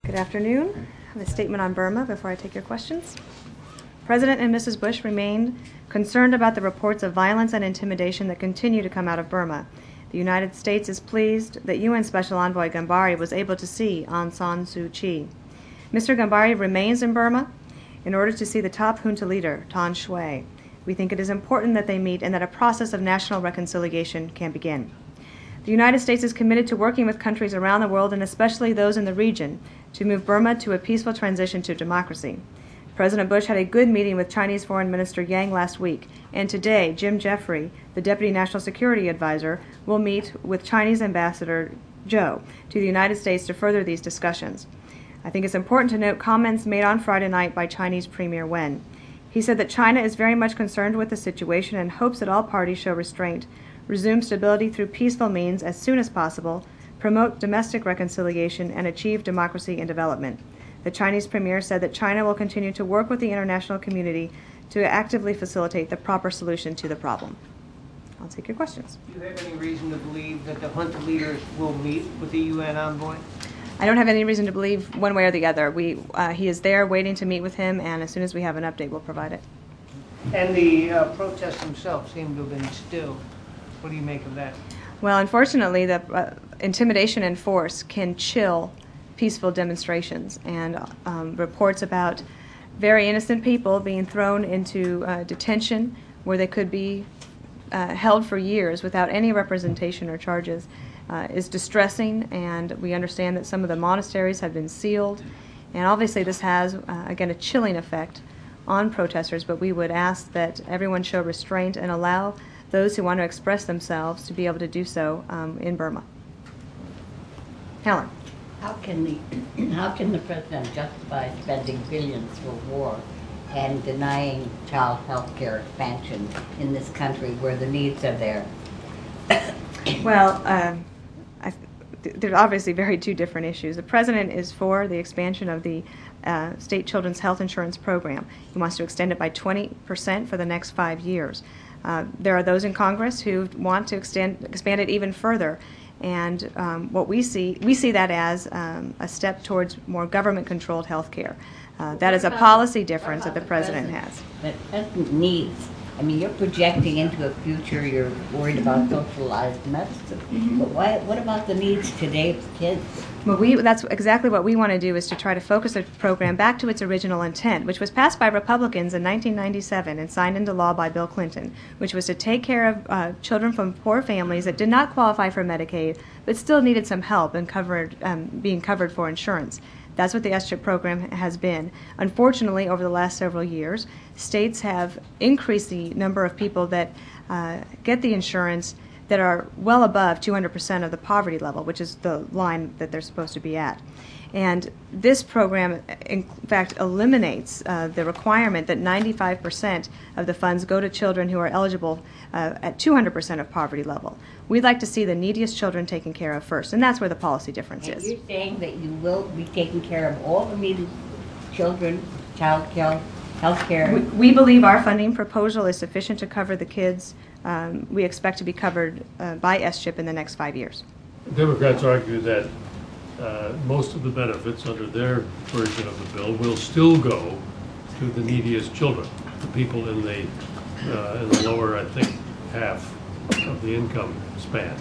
Good afternoon. I have a statement on Burma before I take your questions. President and Mrs. Bush remain concerned about the reports of violence and intimidation that continue to come out of Burma. The United States is pleased that UN Special Envoy Gambari was able to see Aung San Suu Kyi. Mr. Gambari remains in Burma in order to see the top junta leader, Than Shwe. We think it is important that they meet and that a process of national reconciliation can begin. The United States is committed to working with countries around the world, and especially those in the region, to move Burma to a peaceful transition to democracy. President Bush had a good meeting with Chinese Foreign Minister Yang last week, and today Jim Jeffrey, the Deputy National Security Advisor, will meet with Chinese Ambassador Zhou to the United States to further these discussions. I think it's important to note comments made on Friday night by Chinese Premier Wen. He said that China is very much concerned with the situation and hopes that all parties show restraint, resume stability through peaceful means as soon as possible, promote domestic reconciliation, and achieve democracy and development. The Chinese premier said that China will continue to work with the international community to actively facilitate the proper solution to the problem. I'll take your questions. Do you have any reason to believe that the junta leaders will meet with the UN envoy? I don't have any reason to believe one way or the other. He is there waiting to meet with him, and as soon as we have an update, we'll provide it. And the protests themselves seem to have been stilled. What do you make of that? Well, unfortunately, the intimidation and force can chill peaceful demonstrations, and reports about very innocent people being thrown into detention where they could be held for years without any representation or charges is distressing, and we understand that some of the monasteries have been sealed, and obviously this has, again, a chilling effect on protesters, but we would ask that everyone show restraint and allow those who want to express themselves to be able to do so in Burma. Helen. How can the president justify spending billions for war and denying child health care expansion in this country where the needs are there? Well, there's obviously two different issues. The president is for the expansion of the state children's health insurance program. He wants to extend it by 20% for the next 5 years. There are those in Congress who want to expand it even further, and what we see that as a step towards more government-controlled health care. That is a policy difference that the president has. The president needs. I mean, you're projecting into a future. You're worried about socialized medicine, but what about the needs today of kids? Well, that's exactly what we want to do, is to try to focus the program back to its original intent, which was passed by Republicans in 1997 and signed into law by Bill Clinton, which was to take care of children from poor families that did not qualify for Medicaid but still needed some help and being covered for insurance. That's what the S-CHIP program has been. Unfortunately, over the last several years, states have increased the number of people that get the insurance that are well above 200% of the poverty level, which is the line that they're supposed to be at. And this program, in fact, eliminates the requirement that 95% of the funds go to children who are eligible at 200% of poverty level. We'd like to see the neediest children taken care of first, and that's where the policy difference is. You're saying that you will be taking care of all the needy children, child care, health care? We believe our funding proposal is sufficient to cover the kids we expect to be covered by S-CHIP in the next 5 years. Democrats argue that most of the benefits under their version of the bill will still go to the neediest children, the people in the lower, I think, half of the income span.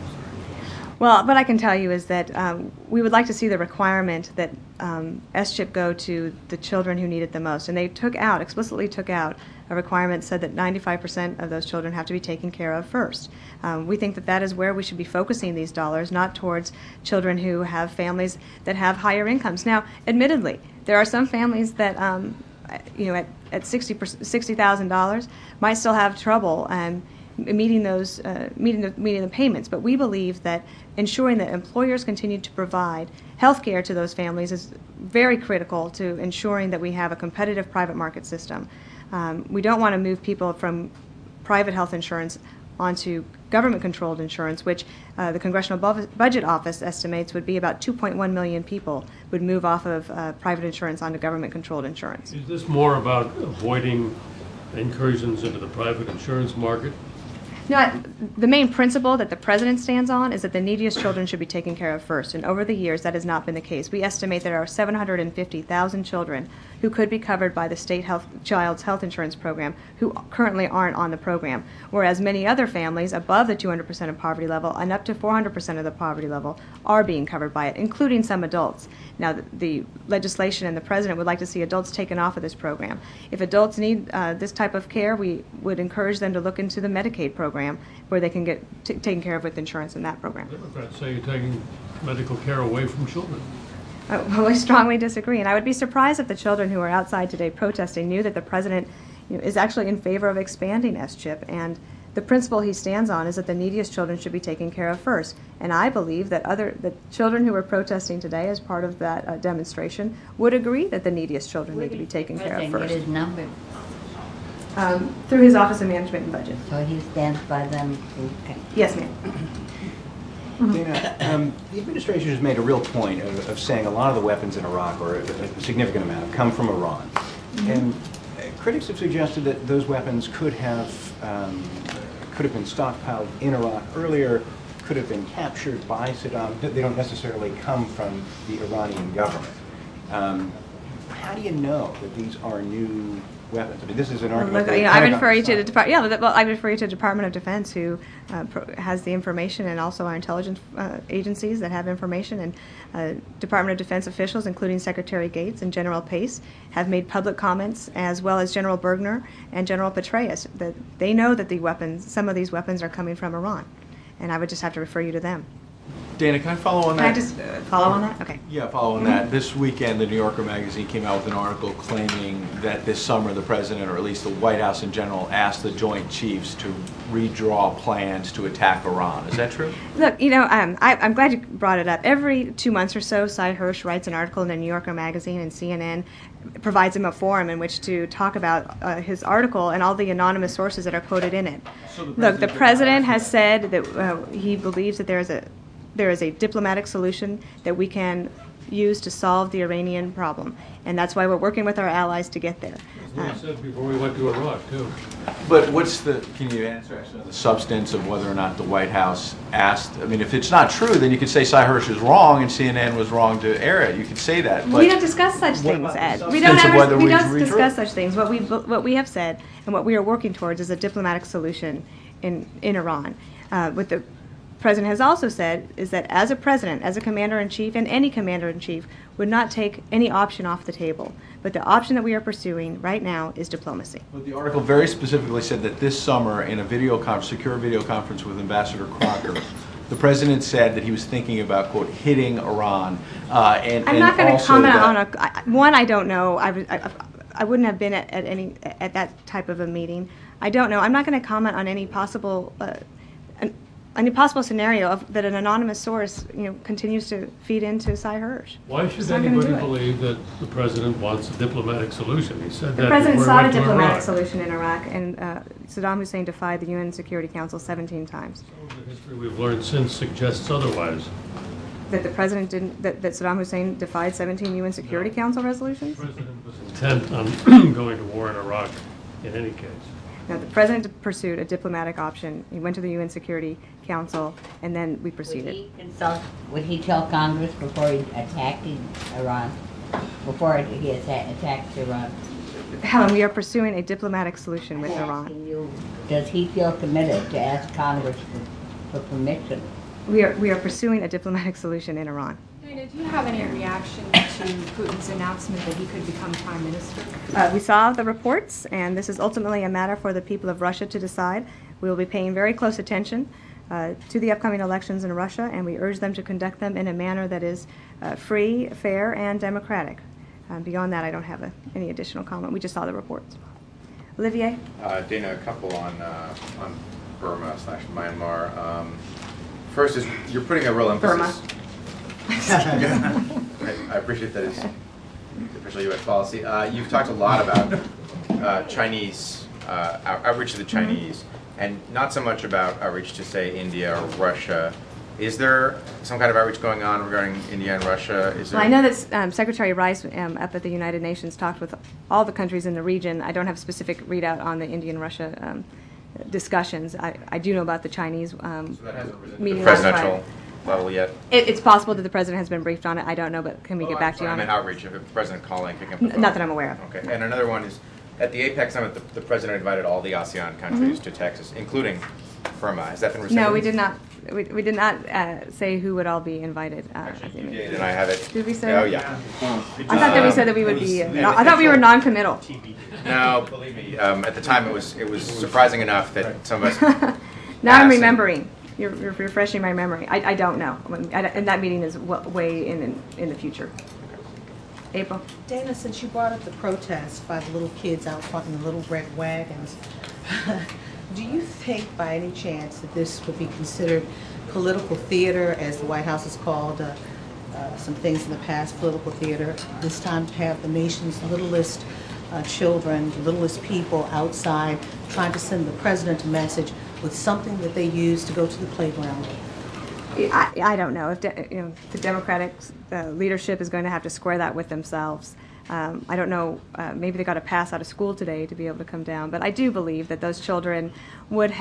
Well, what I can tell you is that we would like to see the requirement that S-CHIP go to the children who need it the most. And they explicitly took out a requirement that said that 95% of those children have to be taken care of first. We think that is where we should be focusing these dollars, not towards children who have families that have higher incomes. Now, admittedly, there are some families that, at $60,000 might still have trouble meeting the payments, but we believe that ensuring that employers continue to provide health care to those families is very critical to ensuring that we have a competitive private market system. We don't want to move people from private health insurance onto government-controlled insurance, which the Congressional Budget Office estimates would be about 2.1 million people would move off of private insurance onto government-controlled insurance. Is this more about avoiding incursions into the private insurance market? No, the main principle that the president stands on is that the neediest children should be taken care of first, and over the years that has not been the case. We estimate there are 750,000 children who could be covered by the state child's health insurance program who currently aren't on the program, whereas many other families above the 200% of poverty level and up to 400% of the poverty level are being covered by it, including some adults. Now, the legislation and the president would like to see adults taken off of this program. If adults need this type of care, we would encourage them to look into the Medicaid program where they can get taken care of with insurance in that program. Democrats say you're taking medical care away from children. Well, I strongly disagree, and I would be surprised if the children who are outside today protesting knew that the president is actually in favor of expanding S-CHIP, and the principle he stands on is that the neediest children should be taken care of first. And I believe that the children who were protesting today as part of that demonstration would agree that the neediest children need to be taken care of first. Get his number, Through his Office of Management and Budget. so he stands by them. Okay. Yes, ma'am. Dana, the administration has made a real point of saying a lot of the weapons in Iraq, or a significant amount, have come from Iran. And critics have suggested that those weapons could have been stockpiled in Iraq earlier, could have been captured by Saddam. They don't necessarily come from the Iranian government. How do you know that these are new weapons? I mean, this is an argument. Look, I refer you to the Department. I refer you to the Department of Defense, who has the information, and also our intelligence agencies that have information. And Department of Defense officials, including Secretary Gates and General Pace, have made public comments, as well as General Bergner and General Petraeus, that they know that some of these weapons are coming from Iran. And I would just have to refer you to them. Dana, can I follow on Can I that? just follow on that? Okay. Yeah, follow on that. This weekend, the New Yorker magazine came out with an article claiming that this summer the president, or at least the White House in general, asked the Joint Chiefs to redraw plans to attack Iran. Is that true? Look, I'm glad you brought it up. Every 2 months or so, Cy Hirsch writes an article in the New Yorker magazine, and CNN provides him a forum in which to talk about his article and all the anonymous sources that are quoted in it. Look, the president has said that he believes that there is a diplomatic solution that we can use to solve the Iranian problem, and that's why we're working with our allies to get there. As Lee said before we went to Iraq, too. But can you answer the substance of whether or not the White House asked? I mean, if it's not true, then you could say Cy Hirsch is wrong and CNN was wrong to air it. You could say that. But we don't discuss such things, Ed. We don't discuss such things. What we have said and what we are working towards is a diplomatic solution in Iran. What the president has also said is that as a president, as a commander-in-chief, and any commander-in-chief would not take any option off the table. But the option that we are pursuing right now is diplomacy. But the article very specifically said that this summer, in a secure video conference with Ambassador Crocker, the president said that he was thinking about, quote, hitting Iran. I'm not going to comment on I don't know. I wouldn't have been at that type of a meeting. I don't know. I'm not going to comment on any possible scenario that an anonymous source continues to feed into Cy Hirsch. Why should anybody believe that the president wants a diplomatic solution? He said that the president before sought he a went to diplomatic Iraq. solution in Iraq, and Saddam Hussein defied the UN Security Council 17 times. The history we've learned since suggests otherwise. That the president didn't. That Saddam Hussein defied 17 UN Security Council resolutions. The president was intent on going to war in Iraq in any case. No, the president pursued a diplomatic option. He went to the UN Security Council, and then we proceeded. Would he tell Congress before he attacked Iran? Before he attacked Iran? Helen, we are pursuing a diplomatic solution with Iran. Does he feel committed to ask Congress for permission? We are pursuing a diplomatic solution in Iran. Dana, do you have any reaction to Putin's announcement that he could become prime minister? We saw the reports, and this is ultimately a matter for the people of Russia to decide. We will be paying very close attention to the upcoming elections in Russia, and we urge them to conduct them in a manner that is free, fair, and democratic. Beyond that, I don't have any additional comment. We just saw the reports. Olivier? Dana, a couple on Burma/Myanmar. First is you're putting a real emphasis. Burma. I appreciate that it's official U.S. policy. You've talked a lot about Chinese outreach to the Chinese, and not so much about outreach to, say, India or Russia. Is there some kind of outreach going on regarding India and Russia? Well, I know that Secretary Rice up at the United Nations talked with all the countries in the region. I don't have specific readout on the India and Russia discussions. I do know about the Chinese So that hasn't risen to the meeting last presidential Friday. level yet? It's possible that the president has been briefed on it. I don't know, but can we get back to you I on meant it? outreach, if the president calling, picking up the phone. Not that I'm aware of. Okay, and another one is, at the APEC summit, the president invited all the ASEAN countries to Texas, including Burma. Has that been rescinded? No, we did not. We did not say who would all be invited. Actually, you did, and I have it. Did we say? Oh, yeah. I thought that we said that we would be. I thought we were non-committal. No, believe me, at the time, it was surprising enough that some of us. Now I'm asked and- remembering. You're refreshing my memory. I don't know. And that meeting is way in the future. April. Dana, since you brought up the protest by the little kids out front in the little red wagons, do you think by any chance that this would be considered political theater, as the White House has called some things in the past political theater, this time to have the nation's littlest children, littlest people outside trying to send the president a message with something that they use to go to the playground? I don't know if the Democratic leadership is going to have to square that with themselves. I don't know. Maybe they got a pass out of school today to be able to come down. But I do believe that those children would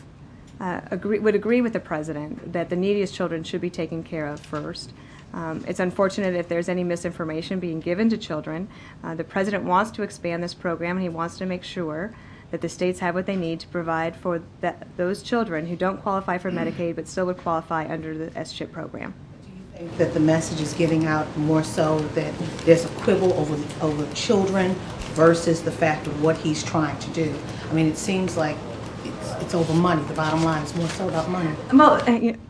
agree with the president that the neediest children should be taken care of first. It's unfortunate if there's any misinformation being given to children. The president wants to expand this program, and he wants to make sure that the states have what they need to provide for those children who don't qualify for Medicaid but still would qualify under the S-CHIP program. Do you think that the message is getting out more so that there's a quibble over children versus the fact of what he's trying to do? I mean, it seems like it's over money. The bottom line is more so about money. Well,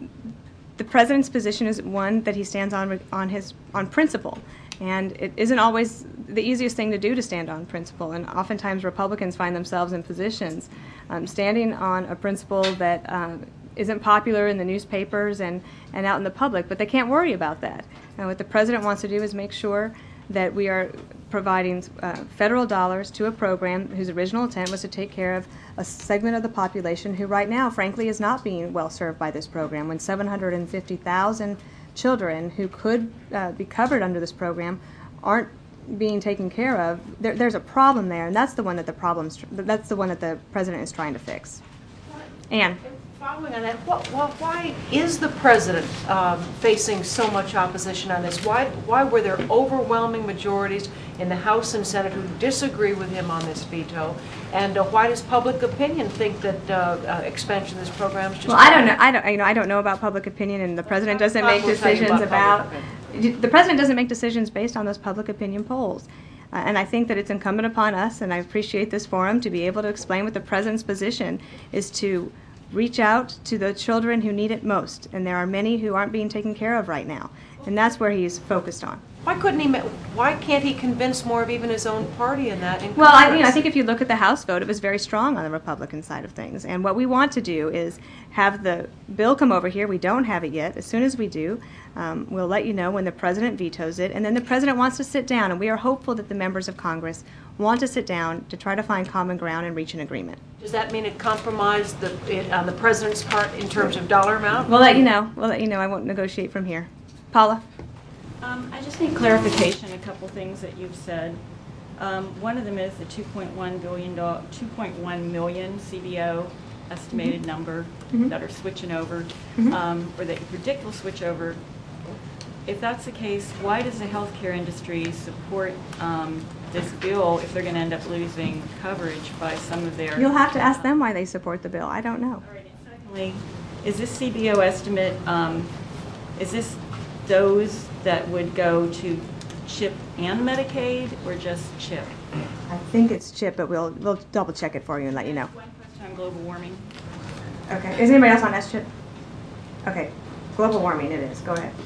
the president's position is one that he stands on principle, and it isn't always the easiest thing to do to stand on principle. And oftentimes Republicans find themselves in positions standing on a principle that isn't popular in the newspapers and out in the public, but they can't worry about that. And what the president wants to do is make sure that we are providing federal dollars to a program whose original intent was to take care of a segment of the population who right now, frankly, is not being well served by this program. When 750,000 children who could be covered under this program aren't being taken care of, there's a problem there, and that's the one that the president is trying to fix. Ann. Following on that, why is the president facing so much opposition on this? Why were there overwhelming majorities in the House and Senate who disagree with him on this veto? And why does public opinion think that expansion of this program is just? Well, I don't know. I don't know about public opinion, and the president doesn't make decisions about. The president doesn't make decisions based on those public opinion polls. And I think that it's incumbent upon us, and I appreciate this forum, to be able to explain what the president's position is, to reach out to the children who need it most, and there are many who aren't being taken care of right now, and that's where he's focused on. Why can't he convince more of even his own party in that? Well, I think if you look at the House vote, it was very strong on the Republican side of things, and what we want to do is have the bill come over here. We don't have it yet. As soon as we do, we'll let you know when the president vetoes it, and then the president wants to sit down, and we are hopeful that the members of Congress want to sit down to try to find common ground and reach an agreement. Does that mean it compromised on the president's part in terms of dollar amount? We'll let you know. I won't negotiate from here. Paula? I just need clarification, a couple things that you've said. One of them is the $2.1 million CBO estimated number that are switching over, or that you predict will switch over. If that's the case, why does the healthcare industry support this bill if they're going to end up losing coverage by some of their... You'll have to ask them why they support the bill. I don't know. All right, and secondly, is this CBO estimate, is this those that would go to CHIP and Medicaid, or just CHIP? I think it's CHIP, but we'll double check it for you and let you know. One question on global warming. Okay. Is anybody else on S-CHIP? Okay. Global warming, it is. Go ahead.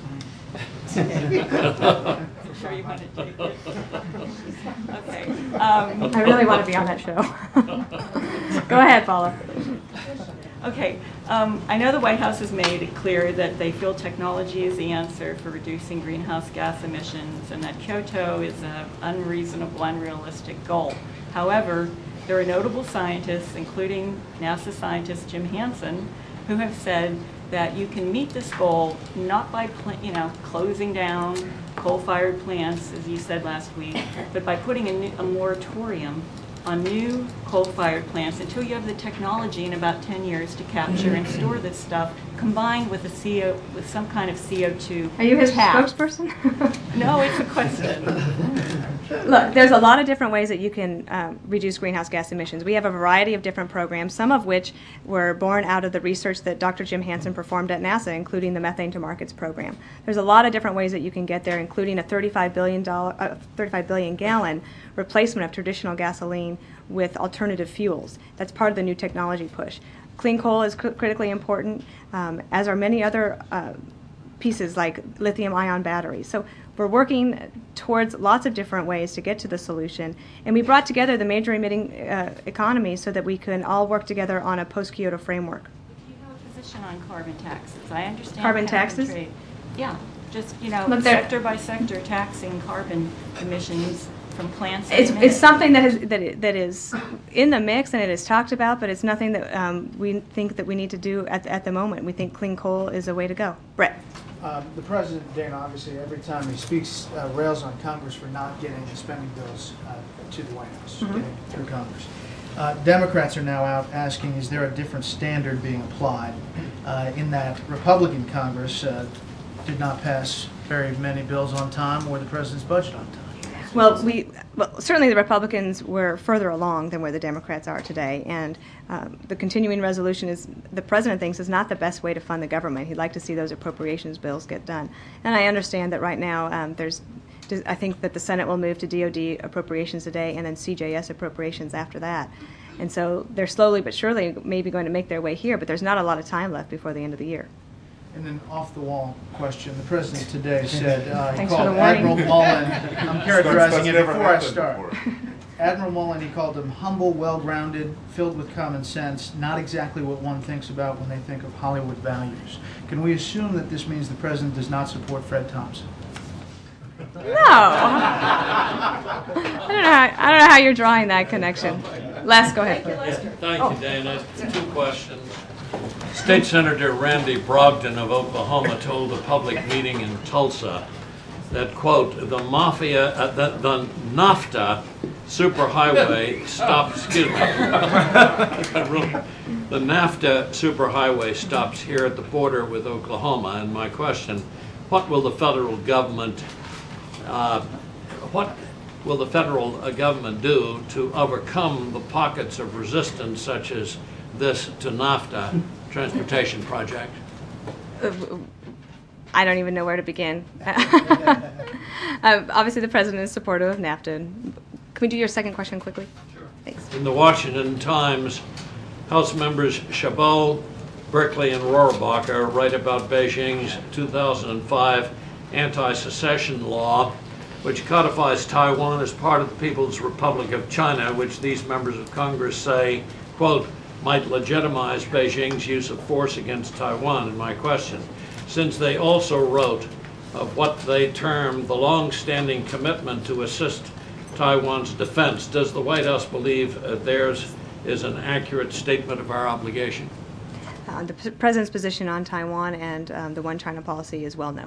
I'm sure you want to take it. Okay. I really want to be on that show. Go ahead, Paula. Okay. I know the White House has made it clear that they feel technology is the answer for reducing greenhouse gas emissions, and that Kyoto is an unreasonable, unrealistic goal. However, there are notable scientists, including NASA scientist Jim Hansen, who have said that you can meet this goal not by closing down coal-fired plants, as you said last week, but by putting a moratorium on new coal-fired plants until you have the technology in about 10 years to capture and store this stuff, combined with with some kind of CO2. Are you his tax. spokesperson? No, it's a question. Look, there's a lot of different ways that you can reduce greenhouse gas emissions. We have a variety of different programs, some of which were born out of the research that Dr. Jim Hansen performed at NASA, including the Methane to Markets program. There's a lot of different ways that you can get there, including a $35 billion gallon replacement of traditional gasoline with alternative fuels. That's part of the new technology push. Clean coal is critically important, as are many other pieces like lithium-ion batteries. So we're working towards lots of different ways to get to the solution. And we brought together the major emitting economies so that we can all work together on a post-Kyoto framework. Do you have a position on carbon taxes? I understand Carbon cap and taxes? trade. Yeah, just, Look, sector by sector taxing carbon emissions from plants. It's something that is in the mix and it is talked about, but it's nothing that we think that we need to do at the moment. We think clean coal is a way to go. Brett. The President, Dana, obviously every time he speaks, rails on Congress for not getting the spending bills to the White House, getting through Congress. Democrats are now out asking, is there a different standard being applied in that Republican Congress did not pass very many bills on time or the President's budget on time? Well, certainly the Republicans were further along than where the Democrats are today, and the continuing resolution is, the President thinks, is not the best way to fund the government. He'd like to see those appropriations bills get done. And I understand that right now I think that the Senate will move to DOD appropriations today and then CJS appropriations after that. And so they're slowly but surely maybe going to make their way here, but there's not a lot of time left before the end of the year. And then off-the-wall question. The President today said he Thanks for called the warning. Admiral Mullen, I'm characterizing it That's never before I happened start. before. Admiral Mullen, he called him humble, well-grounded, filled with common sense, not exactly what one thinks about when they think of Hollywood values. Can we assume that this means the President does not support Fred Thompson? No. I don't know how you're drawing that connection. Les, go ahead. Thank you, Dana. Two questions. State Senator Randy Brogdon of Oklahoma told a public meeting in Tulsa that, quote, the NAFTA superhighway stops, the NAFTA superhighway stops here at the border with Oklahoma. And my question, what will the federal government do to overcome the pockets of resistance such as this to NAFTA transportation project? I don't even know where to begin. Obviously, the President is supportive of NAFTA. Can we do your second question quickly? Sure. Thanks. In the Washington Times, House members Chabot, Berkeley, and Rohrabacher write about Beijing's 2005 anti-secession law, which codifies Taiwan as part of the People's Republic of China, which these members of Congress say, quote, might legitimize Beijing's use of force against Taiwan. And my question, since they also wrote of what they term the long-standing commitment to assist Taiwan's defense, does the White House believe theirs is an accurate statement of our obligation? The President's position on Taiwan and the One China policy is well known.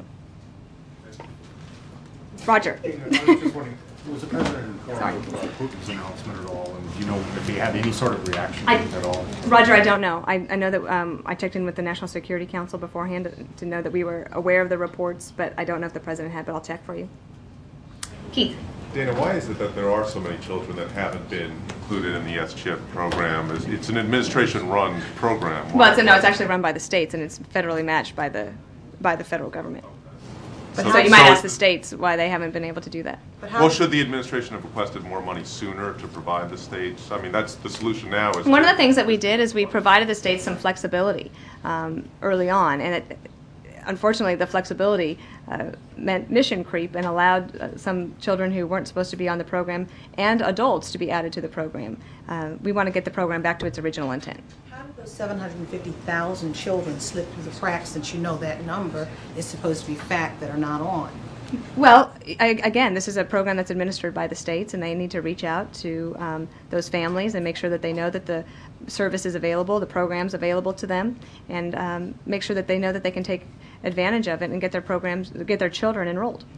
Roger. I was just wondering, was the President informed about Putin's announcement at all, and do you know if he had any sort of reaction to it at all? Roger, I don't know. I know that I checked in with the National Security Council beforehand to know that we were aware of the reports, but I don't know if the President had, but I'll check for you. Keith. Dana, why is it that there are so many children that haven't been included in the SCHIP program? It's an administration-run program. Well, it's actually run by the states, and it's federally matched by the federal government. But so you might ask the states why they haven't been able to do that. Well, should the administration have requested more money sooner to provide the states? I mean, that's the solution now. One of the things that we did is we provided the states some flexibility early on, and unfortunately the flexibility meant mission creep and allowed some children who weren't supposed to be on the program and adults to be added to the program. We want to get the program back to its original intent. How did those 750,000 children slip through the cracks since you know that number is supposed to be fact that are not on? Well, again, this is a program that's administered by the states, and they need to reach out to those families and make sure that they know that the service is available, the program's available to them, and make sure that they know that they can take advantage of it and get their children enrolled.